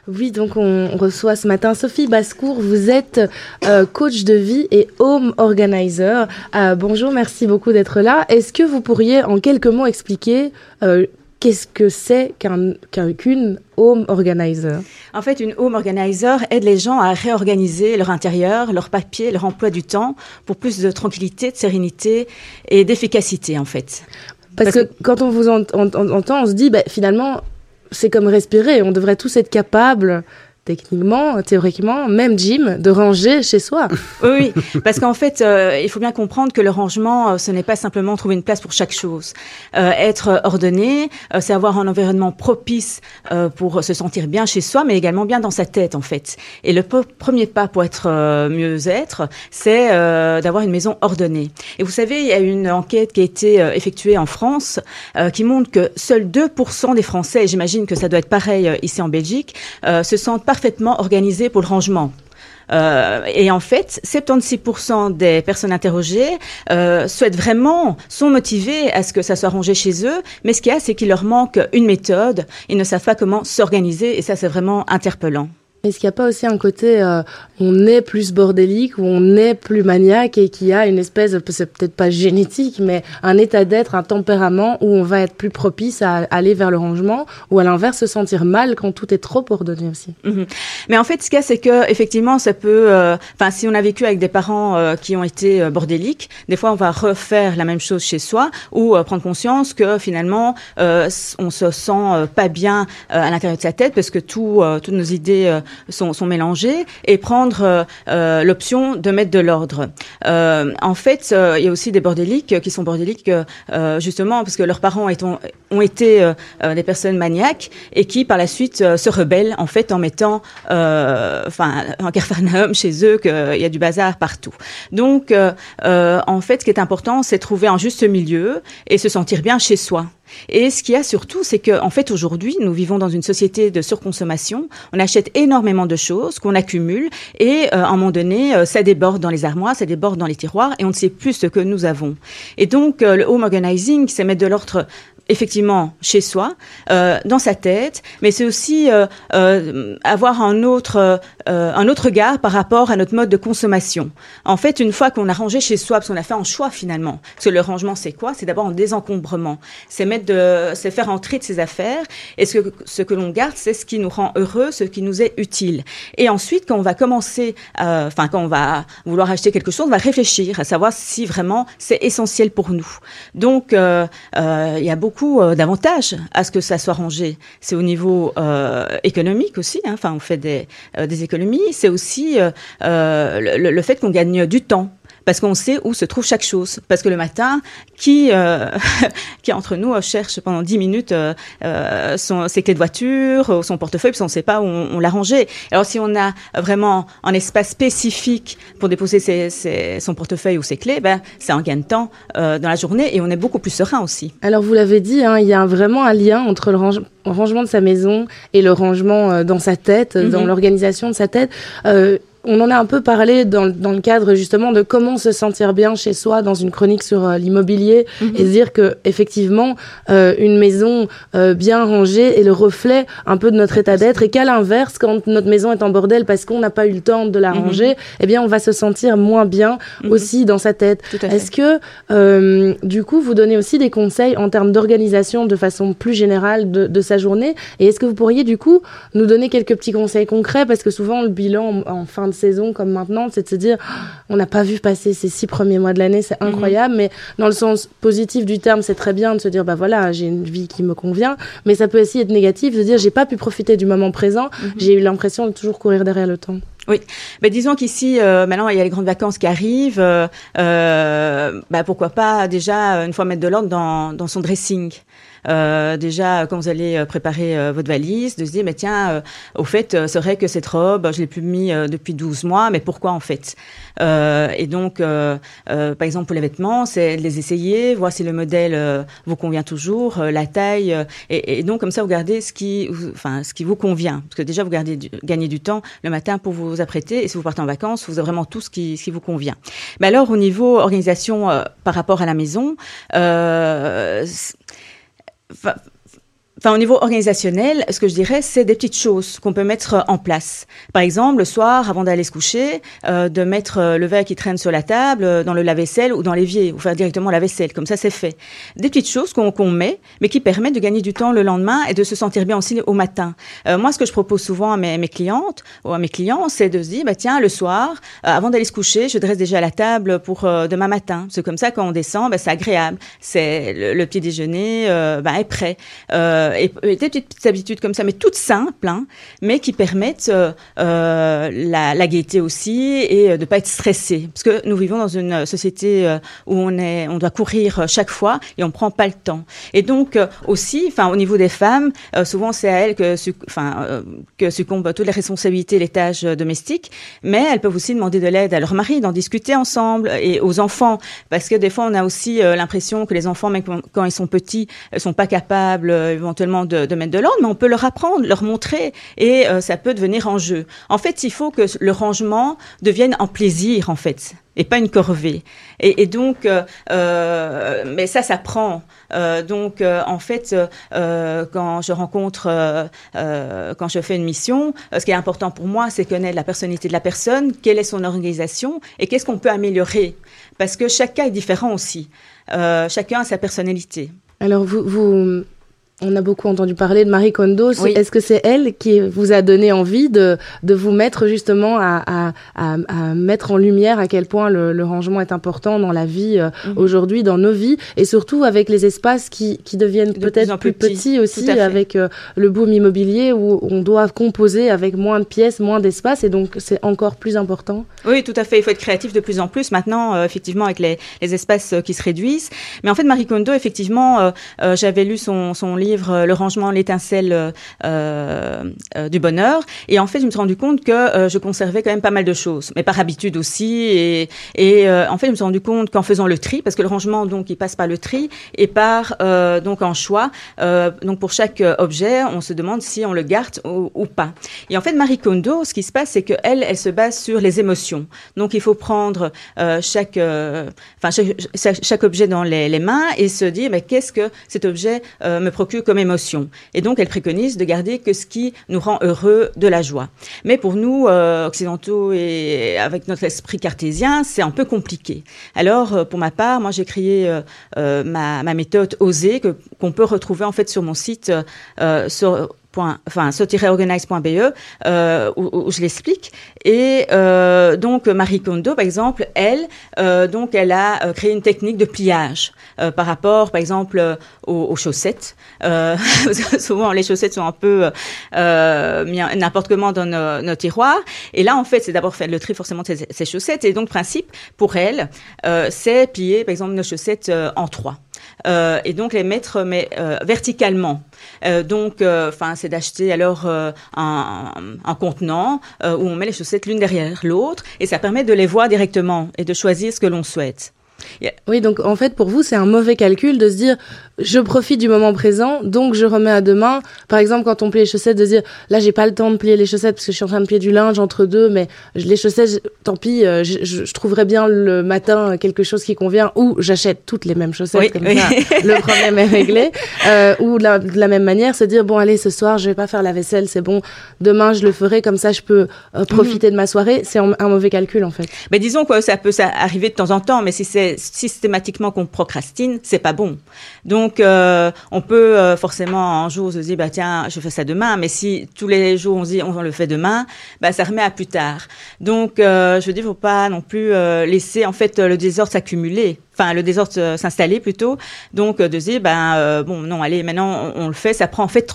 Oui, donc on reçoit ce matin Sophie Bascour. Vous êtes coach de vie et home organizer. Bonjour, merci beaucoup d'être là. Est-ce que vous pourriez en quelques mots expliquer qu'est-ce que c'est qu'une home organizer? En fait, une home organizer aide les gens à réorganiser leur intérieur, leur papier, leur emploi du temps pour plus de tranquillité, de sérénité et d'efficacité, en fait. Parce que quand on vous entend, on se dit, finalement, c'est comme respirer. On devrait tous être capables, techniquement, théoriquement, même Jim, de ranger chez soi. Oui, parce qu'en fait, il faut bien comprendre que le rangement, ce n'est pas simplement trouver une place pour chaque chose. Être ordonné, c'est avoir un environnement propice pour se sentir bien chez soi, mais également bien dans sa tête, en fait. Et le premier pas pour être mieux-être, c'est d'avoir une maison ordonnée. Et vous savez, il y a une enquête qui a été effectuée en France qui montre que seuls 2% des Français, et j'imagine que ça doit être pareil ici en Belgique, se sentent parfaitement organisés pour le rangement. Et en fait, 76% des personnes interrogées sont motivées à ce que ça soit rangé chez eux, mais ce qu'il y a, c'est qu'il leur manque une méthode, ils ne savent pas comment s'organiser, et ça, c'est vraiment interpellant. Est-ce qu'il n'y a pas aussi un côté on est plus bordélique, ou on est plus maniaque et qu'il y a une espèce, c'est peut-être pas génétique, mais un état d'être, un tempérament où on va être plus propice à aller vers le rangement, ou à l'inverse se sentir mal quand tout est trop ordonné aussi? Mais en fait, ce qu'il y a, c'est que effectivement, ça peut, si on a vécu avec des parents qui ont été bordéliques, des fois on va refaire la même chose chez soi, ou prendre conscience que finalement on se sent pas bien à l'intérieur de sa tête parce que toutes nos idées sont mélangées, et prendre l'option de mettre de l'ordre. En fait, il y a aussi des bordéliques qui sont bordéliques justement parce que leurs parents ont été des personnes maniaques et qui par la suite se rebellent en fait en mettant un capharnaüm chez eux, qu'il y a du bazar partout. Donc en fait, ce qui est important, c'est trouver un juste milieu et se sentir bien chez soi. Et ce qu'il y a surtout, c'est que, en fait, aujourd'hui, nous vivons dans une société de surconsommation. On achète énormément de choses qu'on accumule et, à un moment donné, ça déborde dans les armoires, ça déborde dans les tiroirs et on ne sait plus ce que nous avons. Et donc, le home organizing, c'est mettre de l'ordre effectivement chez soi, dans sa tête, mais c'est aussi avoir un autre regard par rapport à notre mode de consommation. En fait, une fois qu'on a rangé chez soi, parce qu'on a fait un choix finalement, parce que le rangement c'est quoi? C'est d'abord un désencombrement, c'est faire entrer de ses affaires, et ce que l'on garde, c'est ce qui nous rend heureux, ce qui nous est utile. Et ensuite, quand on va commencer, quand on va vouloir acheter quelque chose, on va réfléchir à savoir si vraiment c'est essentiel pour nous. Donc, il y a beaucoup d'avantages à ce que ça soit rangé. C'est au niveau économique aussi, hein. Enfin, on fait des économies. C'est aussi le fait qu'on gagne du temps, parce qu'on sait où se trouve chaque chose. Parce que le matin, qui entre nous cherche pendant 10 minutes ses clés de voiture, son portefeuille, parce qu'on ne sait pas où on l'a rangé. Alors si on a vraiment un espace spécifique pour déposer son portefeuille ou ses clés, c'est un gain de temps dans la journée, et on est beaucoup plus serein aussi. Alors vous l'avez dit, il y a vraiment un lien entre le rangement de sa maison et le rangement dans sa tête, dans l'organisation de sa tête. On en a un peu parlé dans le cadre justement de comment se sentir bien chez soi dans une chronique sur l'immobilier, et se dire que effectivement une maison bien rangée est le reflet un peu de notre état d'être, et qu'à l'inverse, quand notre maison est en bordel parce qu'on n'a pas eu le temps de la ranger, eh bien on va se sentir moins bien aussi dans sa tête. Est-ce que du coup vous donnez aussi des conseils en termes d'organisation de façon plus générale de sa journée, et est-ce que vous pourriez du coup nous donner quelques petits conseils concrets, parce que souvent le bilan en fin de saison comme maintenant, c'est de se dire on n'a pas vu passer ces 6 premiers mois de l'année, c'est incroyable, mais dans le sens positif du terme, c'est très bien de se dire voilà, j'ai une vie qui me convient, mais ça peut aussi être négatif de dire j'ai pas pu profiter du moment présent, j'ai eu l'impression de toujours courir derrière le temps. Oui, disons qu'ici, maintenant, il y a les grandes vacances qui arrivent. Pourquoi pas déjà une fois mettre de l'ordre dans son dressing. Déjà, quand vous allez préparer votre valise, de se dire, mais tiens, au fait, c'est vrai que cette robe, je l'ai plus mis depuis 12 mois, mais pourquoi en fait? Et donc, par exemple, pour les vêtements, c'est de les essayer, voir si le modèle vous convient toujours, la taille, et donc comme ça, vous gardez ce qui vous convient. Parce que déjà, vous gagnez du temps le matin pour vous apprêter, et si vous partez en vacances, vous avez vraiment tout ce qui vous convient. Mais alors, au niveau organisation par rapport à la maison, Enfin, au niveau organisationnel, ce que je dirais, c'est des petites choses qu'on peut mettre en place. Par exemple, le soir, avant d'aller se coucher, de mettre le verre qui traîne sur la table dans le lave-vaisselle ou dans l'évier, ou faire directement la vaisselle, comme ça c'est fait. Des petites choses qu'on met, mais qui permettent de gagner du temps le lendemain et de se sentir bien aussi au matin. Moi, ce que je propose souvent à mes clientes ou à mes clients, c'est de se dire, tiens, le soir, avant d'aller se coucher, je dresse déjà la table pour demain matin. C'est comme ça, quand on descend, c'est agréable. C'est le petit déjeuner est prêt. Et des petites habitudes comme ça, mais toutes simples, mais qui permettent la gaieté aussi et de pas être stressé. Parce que nous vivons dans une société où on doit courir chaque fois et on prend pas le temps. Et donc aussi, au niveau des femmes, souvent c'est à elles que succombent toutes les responsabilités, les tâches domestiques, mais elles peuvent aussi demander de l'aide à leur mari, d'en discuter ensemble et aux enfants, parce que des fois on a aussi l'impression que les enfants, même quand ils sont petits, sont pas capables éventuellement de mettre de l'ordre, mais on peut leur apprendre, leur montrer, et ça peut devenir en jeu. En fait, il faut que le rangement devienne un plaisir, en fait, et pas une corvée. Et donc, mais ça prend. En fait, quand je rencontre, quand je fais une mission, ce qui est important pour moi, c'est connaître la personnalité de la personne, quelle est son organisation, et qu'est-ce qu'on peut améliorer. Parce que chaque cas est différent aussi. Chacun a sa personnalité. Alors, on a beaucoup entendu parler de Marie Kondo. Oui. Est-ce que c'est elle qui vous a donné envie de vous mettre justement à mettre en lumière à quel point le rangement est important dans la vie aujourd'hui, dans nos vies, et surtout avec les espaces qui deviennent peut-être plus petits aussi, avec le boom immobilier où on doit composer avec moins de pièces, moins d'espace, et donc c'est encore plus important. Oui, tout à fait. Il faut être créatif de plus en plus maintenant, effectivement, avec les espaces qui se réduisent. Mais en fait, Marie Kondo, effectivement, j'avais lu son livre Le rangement, l'étincelle du bonheur, et en fait je me suis rendu compte que je conservais quand même pas mal de choses, mais par habitude aussi, et en fait je me suis rendu compte qu'en faisant le tri, parce que le rangement donc il passe par le tri et par donc en choix, donc pour chaque objet on se demande si on le garde ou pas. Et en fait Marie Kondo, ce qui se passe, c'est que elle se base sur les émotions, donc il faut prendre chaque objet dans les mains et se dire qu'est-ce que cet objet me procure comme émotion. Et donc, elle préconise de garder que ce qui nous rend heureux, de la joie. Mais pour nous, occidentaux et avec notre esprit cartésien, c'est un peu compliqué. Alors, pour ma part, moi, j'ai créé ma méthode OSER qu'on peut retrouver en fait sur mon site so-organize.be où je l'explique. Et donc Marie Kondo, par exemple, elle a créé une technique de pliage par rapport, par exemple, aux chaussettes. Parce que souvent les chaussettes sont un peu mis n'importe comment dans nos tiroirs. Et là, en fait, c'est d'abord faire le tri forcément de ces chaussettes. Et donc, principe pour elle, c'est plier, par exemple, nos chaussettes en 3. Et donc les mettre verticalement. C'est d'acheter alors un contenant où on met les chaussettes l'une derrière l'autre, et ça permet de les voir directement et de choisir ce que l'on souhaite. Yeah. Oui, donc en fait pour vous c'est un mauvais calcul de se dire je profite du moment présent, donc je remets à demain. Par exemple quand on plie les chaussettes, de se dire là j'ai pas le temps de plier les chaussettes parce que je suis en train de plier du linge entre deux, mais les chaussettes tant pis, je trouverai bien le matin quelque chose qui convient, ou j'achète toutes les mêmes chaussettes, comme ça le problème est réglé. Ou de la même manière se dire bon allez ce soir je vais pas faire la vaisselle, c'est bon, demain je le ferai, comme ça je peux profiter de ma soirée. C'est un mauvais calcul en fait. Mais disons que ça peut arriver de temps en temps, mais si c'est systématiquement qu'on procrastine, c'est pas bon. Donc on peut forcément un jour se dire tiens je fais ça demain, mais si tous les jours on se dit on le fait demain, ça remet à plus tard. Donc je veux dire, faut pas non plus laisser en fait le désordre s'accumuler. Enfin, le désordre s'installer plutôt. Donc de dire non, allez, maintenant on le fait, ça prend en fait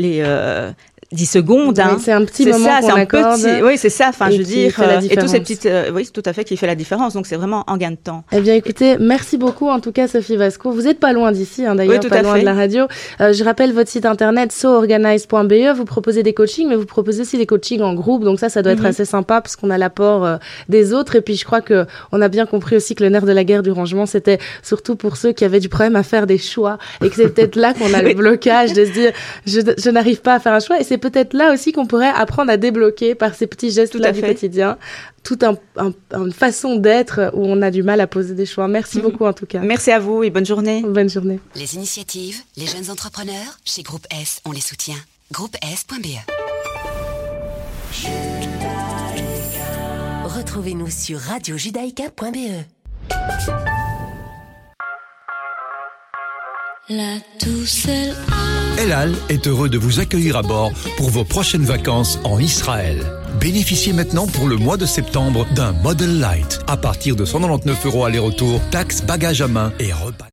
10 secondes. Oui, c'est un petit moment qu'on accorde. Oui, c'est ça. Enfin, je veux dire, et toutes ces petites, oui, tout à fait, qui fait la différence. Donc, c'est vraiment un gain de temps. Eh bien, écoutez, merci beaucoup, en tout cas, Sophie Vasco. Vous êtes pas loin d'ici, d'ailleurs, oui, pas loin de la radio. Je rappelle votre site internet, so-organize.be. Vous proposez des coachings, mais vous proposez aussi des coachings en groupe. Donc ça doit être assez sympa parce qu'on a l'apport des autres. Et puis, je crois que on a bien compris aussi que le nerf de la guerre du rangement, c'était surtout pour ceux qui avaient du problème à faire des choix, et que c'est peut-être là qu'on a le blocage de se dire, je n'arrive pas à faire un choix. Et c'est c'est peut-être là aussi qu'on pourrait apprendre à débloquer par ces petits gestes-là du quotidien, toute une façon d'être où on a du mal à poser des choix. Merci beaucoup en tout cas. Merci à vous et bonne journée. Bonne journée. Les initiatives, les jeunes entrepreneurs, chez Groupe S, on les soutient. GroupeS.be. Retrouvez-nous sur radiojudaïka.be. El Al est heureux de vous accueillir à bord pour vos prochaines vacances en Israël. Bénéficiez maintenant pour le mois de septembre d'un Model Light à partir de 199 € aller-retour, taxes, bagages à main et repas.